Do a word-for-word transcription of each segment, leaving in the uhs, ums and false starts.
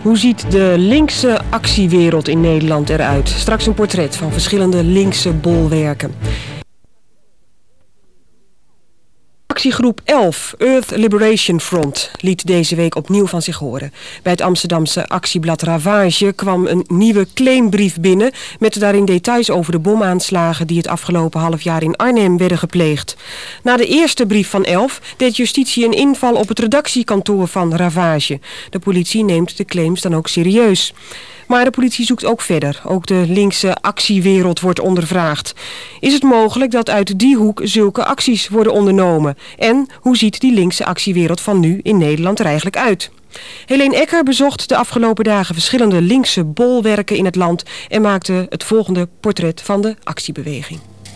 Hoe ziet de linkse actiewereld in Nederland eruit? Straks een portret van verschillende linkse bolwerken. Actiegroep elf, Earth Liberation Front, liet deze week opnieuw van zich horen. Bij het Amsterdamse actieblad Ravage kwam een nieuwe claimbrief binnen met daarin details over de bomaanslagen die het afgelopen half jaar in Arnhem werden gepleegd. Na de eerste brief van elf deed justitie een inval op het redactiekantoor van Ravage. De politie neemt de claims dan ook serieus. Maar de politie zoekt ook verder. Ook de linkse actiewereld wordt ondervraagd. Is het mogelijk dat uit die hoek zulke acties worden ondernomen? En hoe ziet die linkse actiewereld van nu in Nederland er eigenlijk uit? Helene Ecker bezocht de afgelopen dagen verschillende linkse bolwerken in het land en maakte het volgende portret van de actiebeweging.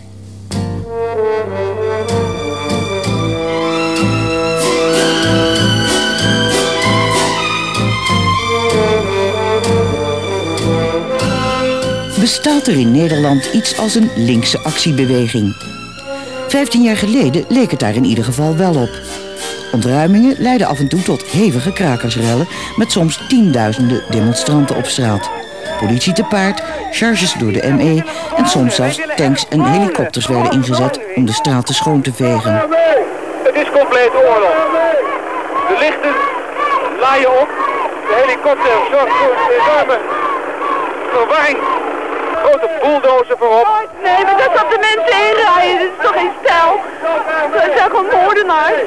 Bestaat er in Nederland iets als een linkse actiebeweging? Vijftien jaar geleden leek het daar in ieder geval wel op. Ontruimingen leidden af en toe tot hevige krakersrellen met soms tienduizenden demonstranten op straat. Politie te paard, charges door de M E en soms zelfs tanks en helikopters werden ingezet om de straten schoon te vegen. Het is compleet oorlog. De lichten laaien op, de helikopter zorgt voor een enorme verwarring. Grote bulldozer voorop. Nee, maar dat dat de mensen inrijden, dat is toch geen stijl? Dat zijn gewoon moordenaars.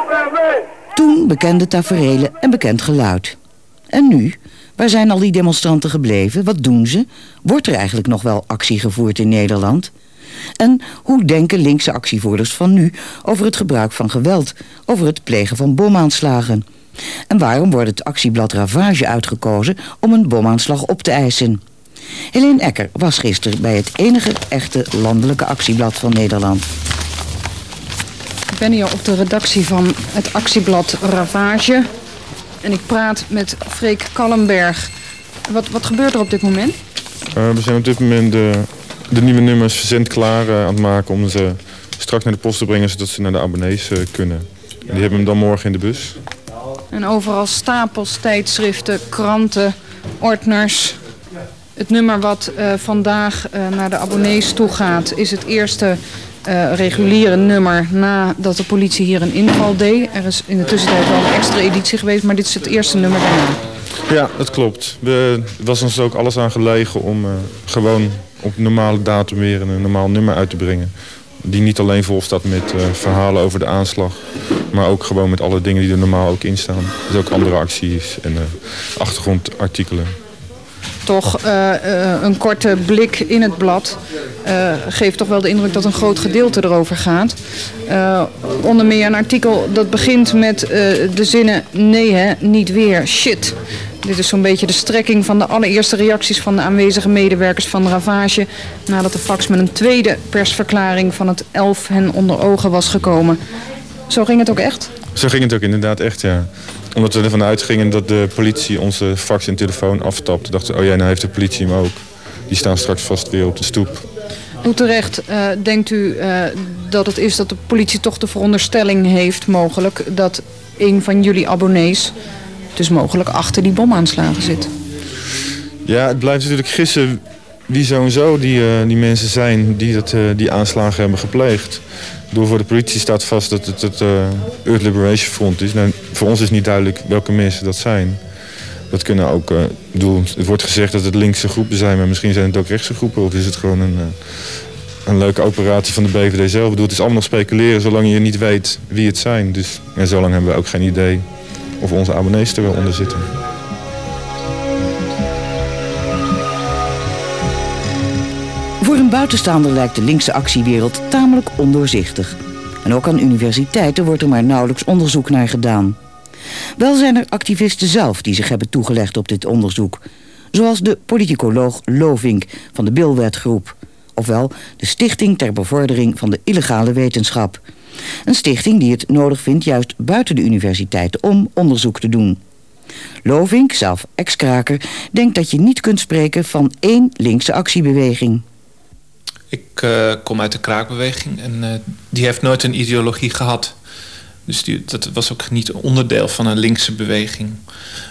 Toen bekende taferelen en bekend geluid. En nu? Waar zijn al die demonstranten gebleven? Wat doen ze? Wordt er eigenlijk nog wel actie gevoerd in Nederland? En hoe denken linkse actievoerders van nu over het gebruik van geweld, over het plegen van bomaanslagen? En waarom wordt het actieblad Ravage uitgekozen om een bomaanslag op te eisen? Helene Ecker was gisteren bij het enige echte landelijke actieblad van Nederland. Ik ben hier op de redactie van het actieblad Ravage. En ik praat met Freek Kallenberg. Wat, wat gebeurt er op dit moment? Uh, we zijn op dit moment de, de nieuwe nummers verzendklaar uh, aan het maken om ze straks naar de post te brengen zodat ze naar de abonnees uh, kunnen. En die hebben hem dan morgen in de bus. En overal stapels, tijdschriften, kranten, ordners. Het nummer wat uh, vandaag uh, naar de abonnees toe gaat is het eerste uh, reguliere nummer nadat de politie hier een inval deed. Er is in de tussentijd wel een extra editie geweest, maar dit is het eerste nummer daarna. Ja, dat klopt. We, er was ons ook alles aan gelegen om uh, gewoon op normale datum weer een normaal nummer uit te brengen. Die niet alleen vol staat met uh, verhalen over de aanslag, maar ook gewoon met alle dingen die er normaal ook in staan. Dus ook andere acties en uh, achtergrondartikelen. Toch uh, uh, een korte blik in het blad uh, geeft toch wel de indruk dat een groot gedeelte erover gaat. Uh, onder meer een artikel dat begint met uh, de zinnen nee hè, niet weer, shit. Dit is zo'n beetje de strekking van de allereerste reacties van de aanwezige medewerkers van Ravage nadat de fax met een tweede persverklaring van het elf hen onder ogen was gekomen. Zo ging het ook echt? Zo ging het ook inderdaad echt, ja. Omdat we ervan uitgingen dat de politie onze fax en telefoon aftapt. Dachten we, oh ja, nou heeft de politie hem ook. Die staan straks vast weer op de stoep. Hoe terecht uh, denkt u uh, dat het is dat de politie toch de veronderstelling heeft mogelijk dat een van jullie abonnees dus mogelijk achter die bomaanslagen zit? Ja, het blijft natuurlijk gissen wie zo en zo die, uh, die mensen zijn die dat, uh, die aanslagen hebben gepleegd. Door voor de politie staat vast dat het het uh, Earth Liberation Front is. Nou, voor ons is niet duidelijk welke mensen dat zijn. Dat kunnen ook, uh, bedoel, het wordt gezegd dat het linkse groepen zijn, maar misschien zijn het ook rechtse groepen. Of is het gewoon een, uh, een leuke operatie van de B V D zelf. Ik bedoel, het is allemaal nog speculeren zolang je niet weet wie het zijn. Dus en zolang hebben we ook geen idee of onze abonnees er wel onder zitten. Voor een buitenstaander lijkt de linkse actiewereld tamelijk ondoorzichtig. En ook aan universiteiten wordt er maar nauwelijks onderzoek naar gedaan. Wel zijn er activisten zelf die zich hebben toegelegd op dit onderzoek. Zoals de politicoloog Lovink van de Bilwetgroep. Ofwel de Stichting ter Bevordering van de Illegale Wetenschap. Een stichting die het nodig vindt juist buiten de universiteiten om onderzoek te doen. Lovink, zelf ex-kraker, denkt dat je niet kunt spreken van één linkse actiebeweging. Ik uh, kom uit de kraakbeweging en uh, die heeft nooit een ideologie gehad. Dus die, dat was ook niet onderdeel van een linkse beweging.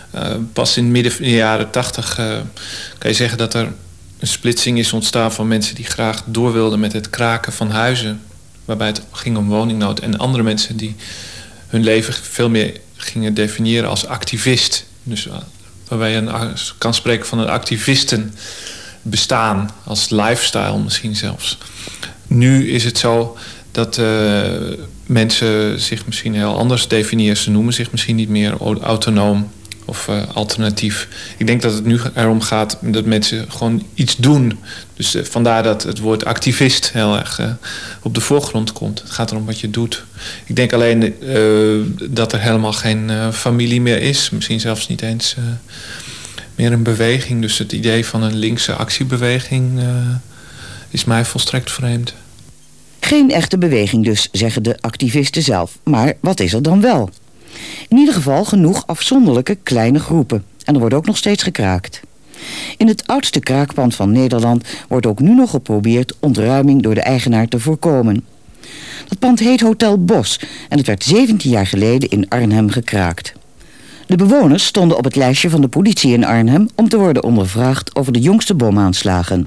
Uh, pas in het midden van de jaren tachtig uh, kan je zeggen dat er een splitsing is ontstaan van mensen die graag door wilden met het kraken van huizen. Waarbij het ging om woningnood. En andere mensen die hun leven veel meer gingen definiëren als activist. Dus uh, waarbij je een, kan spreken van een activistenbestaan. Als lifestyle misschien zelfs. Nu is het zo dat uh, mensen zich misschien heel anders definiëren. Ze noemen zich misschien niet meer autonoom of uh, alternatief. Ik denk dat het nu erom gaat dat mensen gewoon iets doen. Dus uh, vandaar dat het woord activist heel erg uh, op de voorgrond komt. Het gaat erom wat je doet. Ik denk alleen uh, dat er helemaal geen uh, familie meer is. Misschien zelfs niet eens uh, meer een beweging. Dus het idee van een linkse actiebeweging uh, is mij volstrekt vreemd. Geen echte beweging dus, zeggen de activisten zelf. Maar wat is er dan wel? In ieder geval genoeg afzonderlijke kleine groepen. En er wordt ook nog steeds gekraakt. In het oudste kraakpand van Nederland wordt ook nu nog geprobeerd ontruiming door de eigenaar te voorkomen. Dat pand heet Hotel Bos en het werd zeventien jaar geleden in Arnhem gekraakt. De bewoners stonden op het lijstje van de politie in Arnhem om te worden ondervraagd over de jongste bomaanslagen.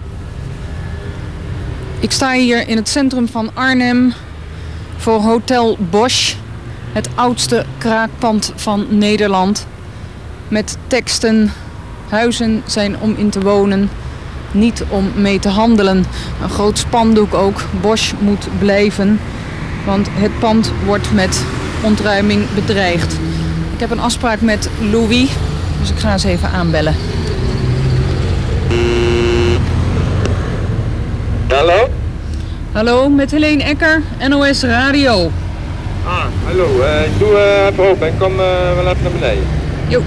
Ik sta hier in het centrum van Arnhem voor Hotel Bosch, het oudste kraakpand van Nederland. Met teksten: huizen zijn om in te wonen, niet om mee te handelen. Een groot spandoek ook: Bosch moet blijven, want het pand wordt met ontruiming bedreigd. Ik heb een afspraak met Louis, dus ik ga eens even aanbellen. Hallo? Hallo, met Helene Ecker, N O S Radio. Ah, hallo. Uh, ik doe uh, even open en kom uh, wel even naar beneden. Jo.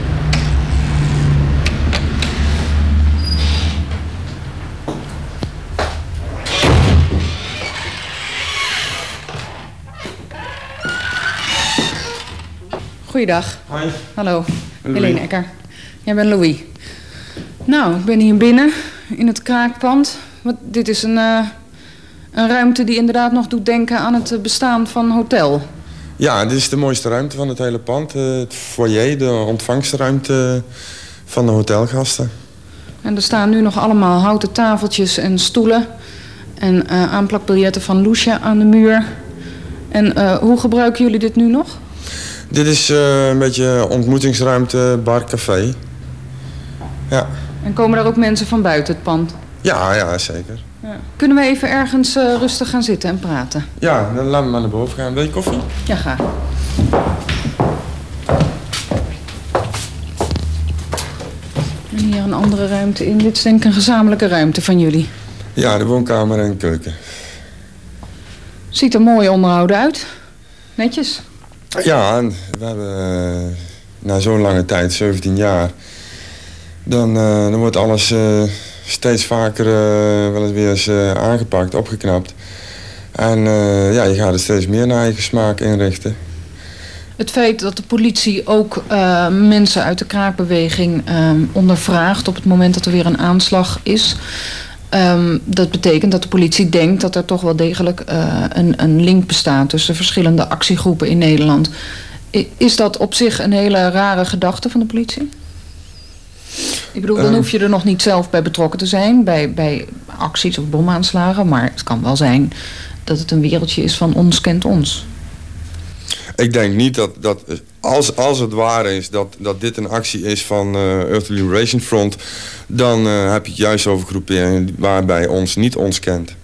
Goeiedag. Hoi. Hallo, Helene Ecker. Jij bent Louis. Nou, ik ben hier binnen in het kraakpand. Wat, dit is een, uh, een ruimte die inderdaad nog doet denken aan het bestaan van hotel. Ja, dit is de mooiste ruimte van het hele pand. Uh, het foyer, de ontvangstruimte van de hotelgasten. En er staan nu nog allemaal houten tafeltjes en stoelen. En uh, aanplakbiljetten van Loesje aan de muur. En uh, hoe gebruiken jullie dit nu nog? Dit is uh, een beetje ontmoetingsruimte, bar, café. Ja. En komen daar ook mensen van buiten het pand? Ja, ja, zeker. Ja. Kunnen we even ergens uh, rustig gaan zitten en praten? Ja, dan laat me maar naar boven gaan. Wil je koffie? Ja, graag. En hier een andere ruimte in. Dit is denk ik een gezamenlijke ruimte van jullie. Ja, de woonkamer en keuken. Ziet er mooi onderhouden uit. Netjes. Ja, we hebben uh, na zo'n lange tijd, zeventien jaar... dan, uh, dan wordt alles uh, steeds vaker uh, wel eens weer eens uh, aangepakt, opgeknapt. En uh, ja, je gaat er steeds meer naar eigen smaak inrichten. Het feit dat de politie ook uh, mensen uit de kraakbeweging uh, ondervraagt op het moment dat er weer een aanslag is... Um, dat betekent dat de politie denkt dat er toch wel degelijk uh, een, een link bestaat tussen verschillende actiegroepen in Nederland. I- is dat op zich een hele rare gedachte van de politie? Ik bedoel, dan hoef je er nog niet zelf bij betrokken te zijn, bij, bij acties of bomaanslagen. Maar het kan wel zijn dat het een wereldje is van ons kent ons. Ik denk niet dat, dat als, als het waar is dat, dat dit een actie is van uh, Earth Liberation Front... dan uh, heb je het juist over groeperingen waarbij ons niet ons kent.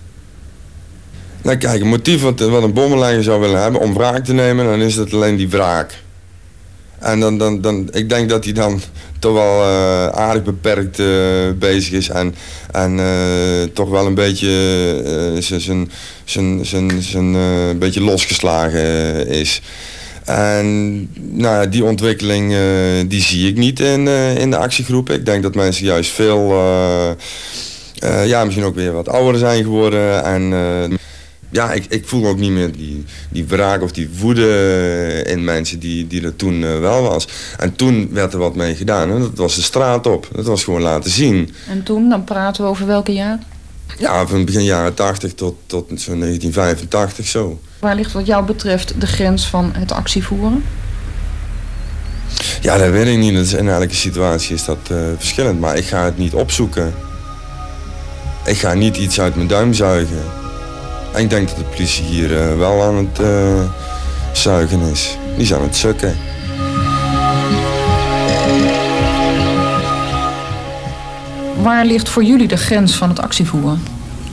Nou kijk, een motief wat, wat een bommenlegger zou willen hebben om wraak te nemen... dan is het alleen die wraak. En dan, dan, dan, ik denk dat hij dan toch wel uh, aardig beperkt uh, bezig is... en, en uh, toch wel een beetje uh, zijn zijn zijn uh, beetje losgeslagen uh, is. En nou ja, die ontwikkeling uh, die zie ik niet in, uh, in de actiegroepen. Ik denk dat mensen juist veel... Uh, uh, ja, misschien ook weer wat ouder zijn geworden. En uh, ja, ik, ik voel ook niet meer die, die wraak of die woede in mensen die, die er toen uh, wel was. En toen werd er wat mee gedaan. Hè? Dat was de straat op. Dat was gewoon laten zien. En toen, dan praten we over welke jaar? Ja, van begin jaren tachtig tot, tot zo'n negentien vijfentachtig zo. Waar ligt wat jou betreft de grens van het actievoeren? Ja, dat weet ik niet. Dat is, in elke situatie is dat uh, verschillend. Maar ik ga het niet opzoeken. Ik ga niet iets uit mijn duim zuigen. En ik denk dat de politie hier uh, wel aan het uh, zuigen is. Die is aan het sukken. Waar ligt voor jullie de grens van het actievoeren?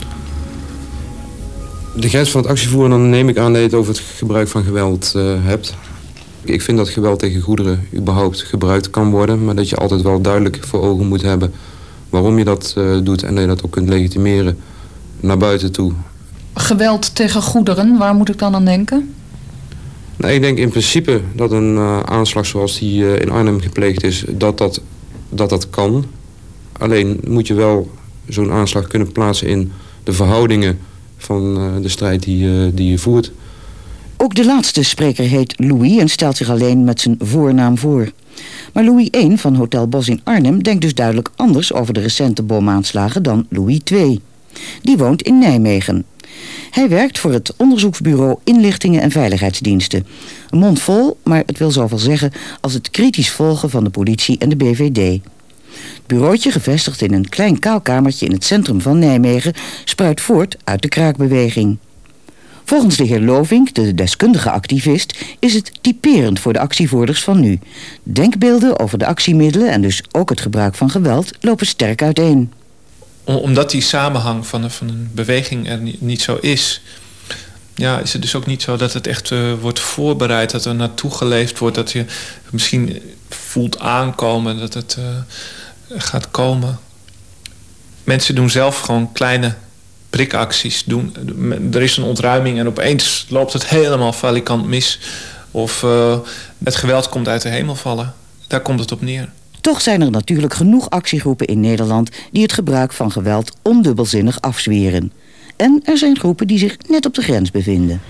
De grens van het actievoeren, dan neem ik aan dat je het over het gebruik van geweld uh, hebt. Ik vind dat geweld tegen goederen überhaupt gebruikt kan worden, maar dat je altijd wel duidelijk voor ogen moet hebben waarom je dat uh, doet en dat je dat ook kunt legitimeren naar buiten toe. Geweld tegen goederen, waar moet ik dan aan denken? Nou, ik denk in principe dat een uh, aanslag zoals die uh, in Arnhem gepleegd is, dat dat, dat dat kan. Alleen moet je wel zo'n aanslag kunnen plaatsen in de verhoudingen van uh, de strijd die, uh, die je voert. Ook de laatste spreker heet Louis en stelt zich alleen met zijn voornaam voor. Maar Louis één van Hotel Bos in Arnhem denkt dus duidelijk anders over de recente bomaanslagen dan Louis twee. Die woont in Nijmegen. Hij werkt voor het onderzoeksbureau Inlichtingen en Veiligheidsdiensten. Een mond vol, maar het wil zoveel zeggen als het kritisch volgen van de politie en de B V D. Het bureautje, gevestigd in een klein kaalkamertje in het centrum van Nijmegen, spruit voort uit de kraakbeweging. Volgens de heer Lovink, de deskundige activist, is het typerend voor de actievoerders van nu. Denkbeelden over de actiemiddelen en dus ook het gebruik van geweld lopen sterk uiteen. Omdat die samenhang van een, van een beweging er niet, niet zo is, ja, is het dus ook niet zo dat het echt uh, wordt voorbereid, dat er naartoe geleefd wordt, dat je misschien voelt aankomen dat het uh, gaat komen. Mensen doen zelf gewoon kleine prikacties. Doen. Er is een ontruiming en opeens loopt het helemaal falikant mis. Of uh, het geweld komt uit de hemel vallen. Daar komt het op neer. Toch zijn er natuurlijk genoeg actiegroepen in Nederland die het gebruik van geweld ondubbelzinnig afzweren. En er zijn groepen die zich net op de grens bevinden.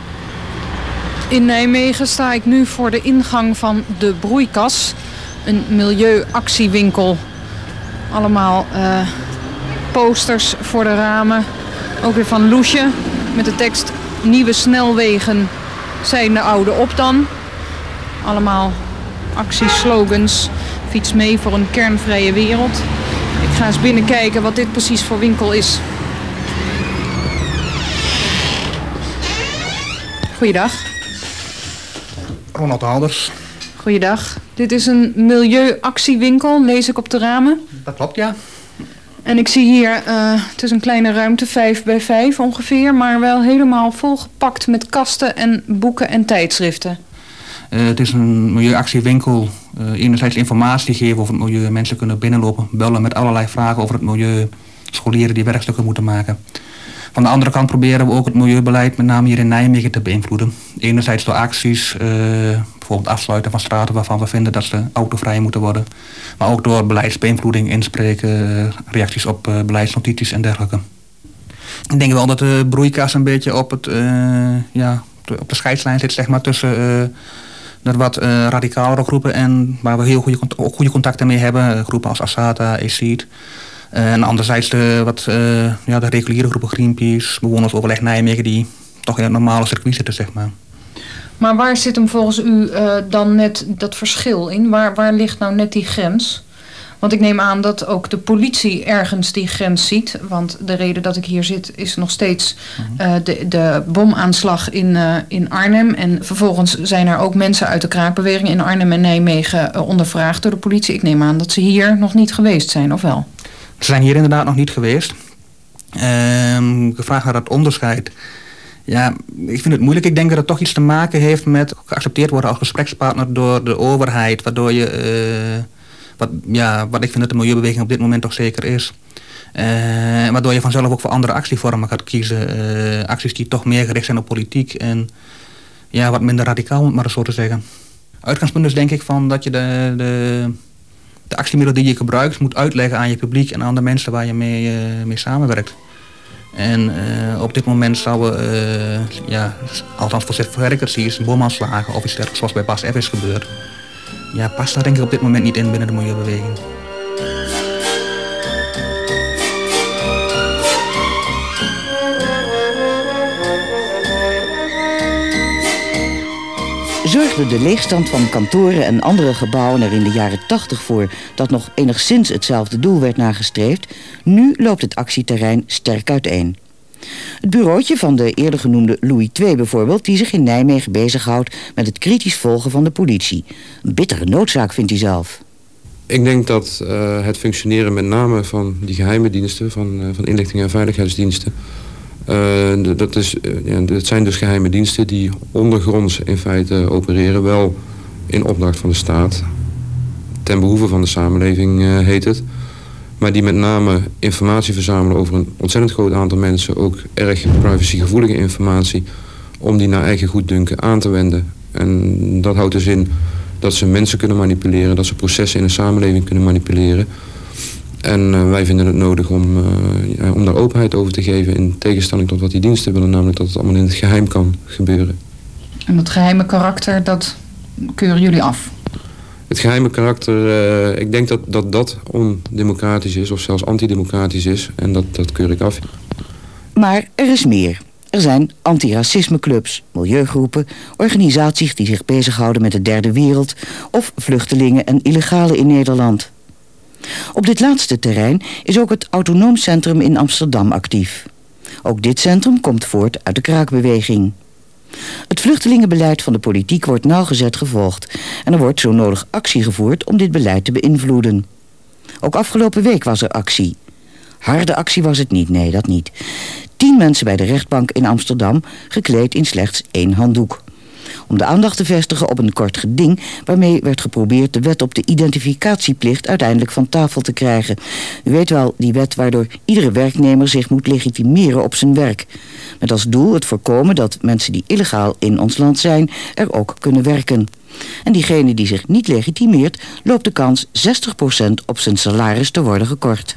In Nijmegen sta ik nu voor de ingang van de Broeikas. Een milieuactiewinkel. Allemaal uh, posters voor de ramen. Ook weer van Loesje met de tekst: nieuwe snelwegen zijn de oude op dan. Allemaal actieslogans. Fiets mee voor een kernvrije wereld. Ik ga eens binnenkijken wat dit precies voor winkel is. Goeiedag. Ronald Halders. Goeiedag. Dit is een milieuactiewinkel, lees ik op de ramen. Dat klopt, ja. En ik zie hier, uh, het is een kleine ruimte, vijf bij vijf ongeveer, maar wel helemaal volgepakt met kasten en boeken en tijdschriften. Uh, het is een milieuactiewinkel. Uh, enerzijds informatie geven over het milieu. Mensen kunnen binnenlopen, bellen met allerlei vragen over het milieu. Scholieren die werkstukken moeten maken. Van de andere kant proberen we ook het milieubeleid, met name hier in Nijmegen, te beïnvloeden. Enerzijds door acties, uh, bijvoorbeeld afsluiten van straten waarvan we vinden dat ze autovrij moeten worden. Maar ook door beleidsbeïnvloeding, inspreken, uh, reacties op uh, beleidsnotities en dergelijke. Ik denk wel dat de broeikas een beetje op, het, uh, ja, op de scheidslijn zit, zeg maar, tussen uh, de wat uh, radicalere groepen en waar we heel goede, ook goede contacten mee hebben. Uh, groepen als Asata, ECID. Uh, en anderzijds de, wat, uh, ja, de reguliere groepen Greenpeace, Bewonersoverleg Nijmegen, die toch in het normale circuit zitten, zeg maar. Maar waar zit hem volgens u uh, dan net dat verschil in? Waar, waar ligt nou net die grens? Want ik neem aan dat ook de politie ergens die grens ziet. Want de reden dat ik hier zit is nog steeds uh, de, de bomaanslag in, uh, in Arnhem. En vervolgens zijn er ook mensen uit de kraakbeweging in Arnhem en Nijmegen uh, ondervraagd door de politie. Ik neem aan dat ze hier nog niet geweest zijn, of wel? Ze zijn hier inderdaad nog niet geweest. Uh, gevraagd naar dat onderscheid. Ja, ik vind het moeilijk. Ik denk dat het toch iets te maken heeft met geaccepteerd worden als gesprekspartner door de overheid. Waardoor je, uh, wat, ja, wat ik vind dat de milieubeweging op dit moment toch zeker is. Uh, waardoor je vanzelf ook voor andere actievormen gaat kiezen. Uh, acties die toch meer gericht zijn op politiek en ja, wat minder radicaal, om het maar zo te zeggen. Uitgangspunt is denk ik van dat je de... de de actiemiddelen die je gebruikt moet uitleggen aan je publiek en aan de mensen waar je mee, uh, mee samenwerkt. En uh, op dit moment zouden we, uh, ja, althans voor zover ik het zie, is een bomaanslagen of iets dergelijks zoals bij Bas F is gebeurd. Ja, past daar denk ik op dit moment niet in binnen de milieubeweging. Zorg zorgde de leegstand van kantoren en andere gebouwen er in de jaren tachtig voor dat nog enigszins hetzelfde doel werd nagestreefd, nu loopt het actieterrein sterk uiteen. Het bureautje van de eerder genoemde Louis de Tweede bijvoorbeeld, die zich in Nijmegen bezighoudt met het kritisch volgen van de politie. Een bittere noodzaak, vindt hij zelf. Ik denk dat uh, het functioneren met name van die geheime diensten, van, uh, van inlichting en veiligheidsdiensten, uh, dat, is, uh, ja, dat zijn dus geheime diensten die ondergronds in feite opereren, wel in opdracht van de staat. Ten behoeve van de samenleving uh, heet het. Maar die met name informatie verzamelen over een ontzettend groot aantal mensen, ook erg privacygevoelige informatie, om die naar eigen goeddunken aan te wenden. En dat houdt dus in dat ze mensen kunnen manipuleren, dat ze processen in een samenleving kunnen manipuleren. En uh, wij vinden het nodig om, uh, ja, om daar openheid over te geven, in tegenstelling tot wat die diensten willen, namelijk dat het allemaal in het geheim kan gebeuren. En dat geheime karakter, dat keuren jullie af? Het geheime karakter, uh, ik denk dat, dat dat ondemocratisch is of zelfs antidemocratisch is. En dat, dat keur ik af. Maar er is meer. Er zijn antiracismeclubs, milieugroepen, organisaties die zich bezighouden met de derde wereld of vluchtelingen en illegalen in Nederland. Op dit laatste terrein is ook het Autonoom Centrum in Amsterdam actief. Ook dit centrum komt voort uit de kraakbeweging. Het vluchtelingenbeleid van de politiek wordt nauwgezet gevolgd en er wordt zo nodig actie gevoerd om dit beleid te beïnvloeden. Ook afgelopen week was er actie. Harde actie was het niet, nee, dat niet. Tien mensen bij de rechtbank in Amsterdam, gekleed in slechts één handdoek. Om de aandacht te vestigen op een kort geding waarmee werd geprobeerd de wet op de identificatieplicht uiteindelijk van tafel te krijgen. U weet wel, die wet waardoor iedere werknemer zich moet legitimeren op zijn werk. Met als doel het voorkomen dat mensen die illegaal in ons land zijn er ook kunnen werken. En diegene die zich niet legitimeert loopt de kans zestig procent op zijn salaris te worden gekort.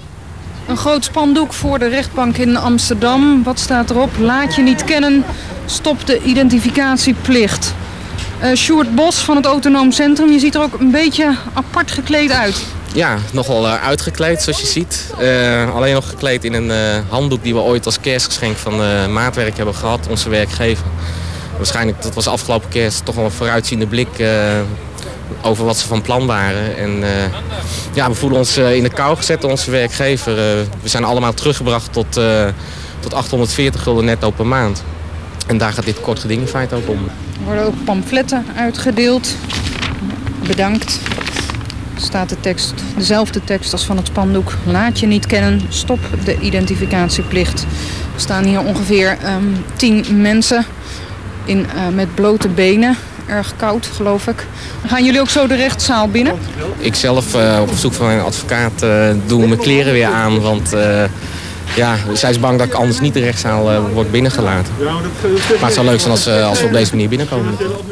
Een groot spandoek voor de rechtbank in Amsterdam. Wat staat erop? Laat je niet kennen, stop de identificatieplicht. Uh, Sjoerd Bos van het Autonoom Centrum, je ziet er ook een beetje apart gekleed uit. Ja, nogal uh, uitgekleed zoals je ziet. Uh, alleen nog gekleed in een uh, handdoek die we ooit als kerstgeschenk van uh, Maatwerk hebben gehad, onze werkgever. Waarschijnlijk, dat was afgelopen kerst, toch wel een vooruitziende blik uh, over wat ze van plan waren. En uh, ja, we voelen ons uh, in de kou gezet door onze werkgever. Uh, we zijn allemaal teruggebracht tot, uh, tot achthonderdveertig gulden netto per maand. En daar gaat dit kort geding in feite ook om. Er worden ook pamfletten uitgedeeld. Bedankt. Staat de tekst, dezelfde tekst als van het spandoek. Laat je niet kennen, stop de identificatieplicht. Er staan hier ongeveer um, tien mensen in, uh, met blote benen. Erg koud, geloof ik. Gaan jullie ook zo de rechtszaal binnen? Ik zelf, uh, op verzoek van mijn advocaat, uh, doe mijn kleren weer aan. Want uh, ja, zij is bang dat ik anders niet de rechtszaal uh, word binnengelaten. Maar het zou leuk zijn als, uh, als we op deze manier binnenkomen.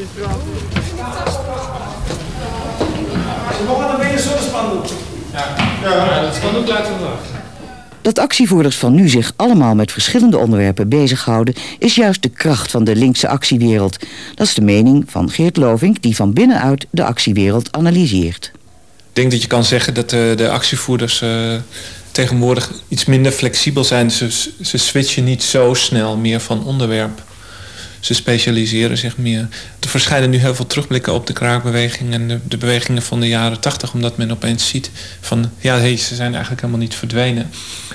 Ja, het spandoek laten we wachten. Dat actievoerders van nu zich allemaal met verschillende onderwerpen bezighouden is juist de kracht van de linkse actiewereld. Dat is de mening van Geert Lovink, die van binnenuit de actiewereld analyseert. Ik denk dat je kan zeggen dat de, de actievoerders uh, tegenwoordig iets minder flexibel zijn. Ze, ze switchen niet zo snel meer van onderwerp. Ze specialiseren zich meer. Er verschijnen nu heel veel terugblikken op de kraakbeweging en de, de bewegingen van de jaren tachtig, omdat men opeens ziet van ja, hey, ze zijn eigenlijk helemaal niet verdwenen.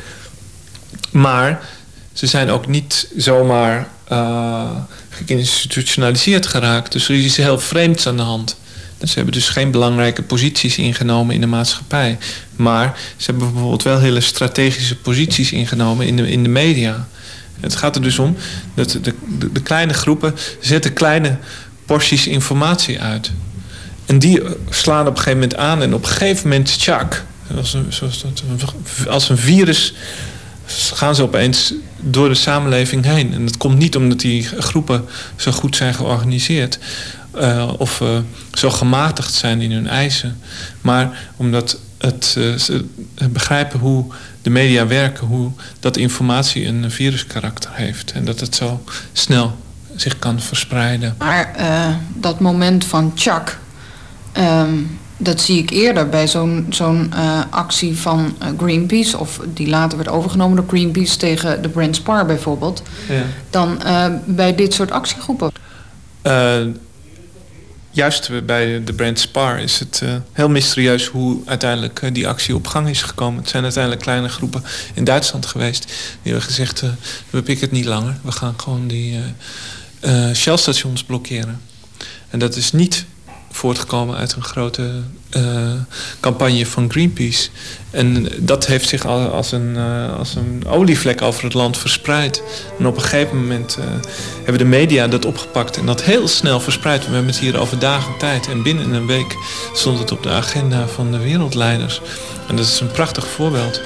Maar ze zijn ook niet zomaar uh, geïnstitutionaliseerd geraakt. Dus er is iets heel vreemds aan de hand. Ze hebben dus geen belangrijke posities ingenomen in de maatschappij. Maar ze hebben bijvoorbeeld wel hele strategische posities ingenomen in de, in de media. Het gaat er dus om dat de, de, de kleine groepen zetten kleine porties informatie uit. En die slaan op een gegeven moment aan en op een gegeven moment, tjak, als een, zoals dat, als een virus gaan ze opeens door de samenleving heen. En dat komt niet omdat die groepen zo goed zijn georganiseerd uh, of uh, zo gematigd zijn in hun eisen. Maar omdat het, uh, ze begrijpen hoe de media werken, hoe dat informatie een viruskarakter heeft. En dat het zo snel zich kan verspreiden. Maar uh, dat moment van tjak, um, dat zie ik eerder bij zo'n zo'n uh, actie van uh, Greenpeace, of die later werd overgenomen door Greenpeace tegen de Brent Spar bijvoorbeeld, ja. dan uh, bij dit soort actiegroepen. Uh, juist bij de brand Spar is het uh, heel mysterieus hoe uiteindelijk uh, die actie op gang is gekomen. Het zijn uiteindelijk kleine groepen in Duitsland geweest. Die hebben gezegd, uh, we pikken het niet langer. We gaan gewoon die uh, uh, Shell-stations blokkeren. En dat is niet voortgekomen uit een grote uh, campagne van Greenpeace. En dat heeft zich als een, uh, als een olievlek over het land verspreid. En op een gegeven moment uh, hebben de media dat opgepakt en dat heel snel verspreid. We hebben het hier over dagen tijd. En binnen een week stond het op de agenda van de wereldleiders. En dat is een prachtig voorbeeld.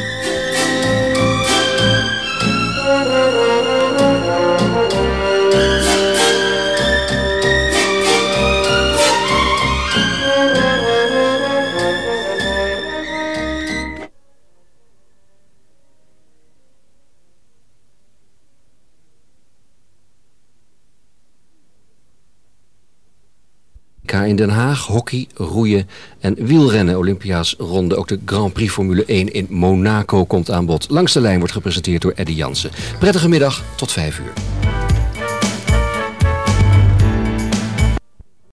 In Den Haag, hockey, roeien en wielrennen. Olympia's ronde. Ook de Grand Prix Formule één in Monaco komt aan bod. Langs de lijn wordt gepresenteerd door Eddy Jansen. Prettige middag, tot vijf uur.